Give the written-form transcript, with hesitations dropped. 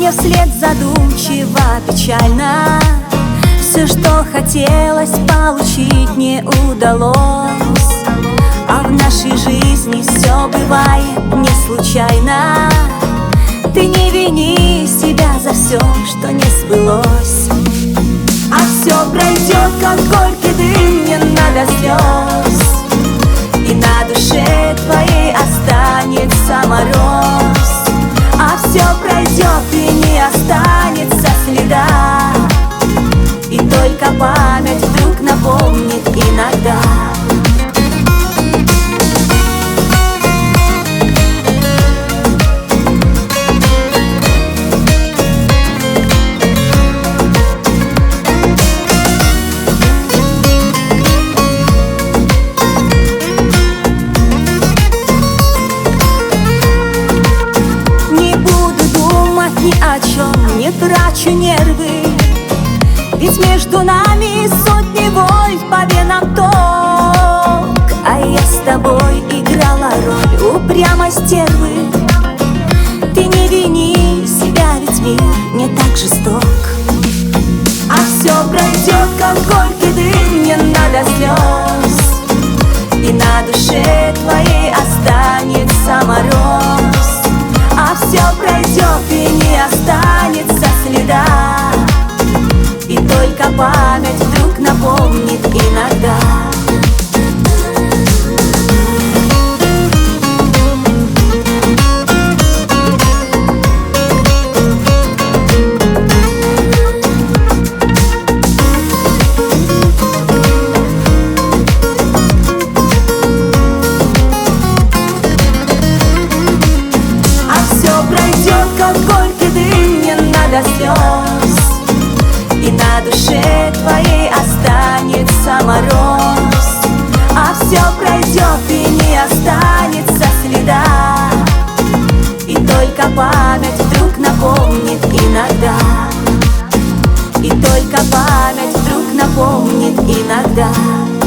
мне вслед задумчиво, печально. Все, что хотелось получить, не удалось. А в нашей жизни все бывает не случайно. Ты не вини себя за все, что не сбылось. А все пройдет, как горький дым, не надо слез. И на душе твоей останется мороз. А все пройдет и не останется следа. И только память вдруг напомнит иногда. Ни о чем не трачу нервы, ведь между нами сотни вольт по венам ток. А я с тобой играла роль упрямой стервы. Ты не вини себя, ведь мир не так жесток. А все пройдет, как горький дым, не надо слез. И на душе твоей останется мороз. А все пройдет и не останется следа. И только память вдруг напомнит иногда. Как горький дым, не надо слез. И на душе твоей останется мороз. А все пройдет и не останется следа. И только память вдруг напомнит иногда. И только память вдруг напомнит иногда.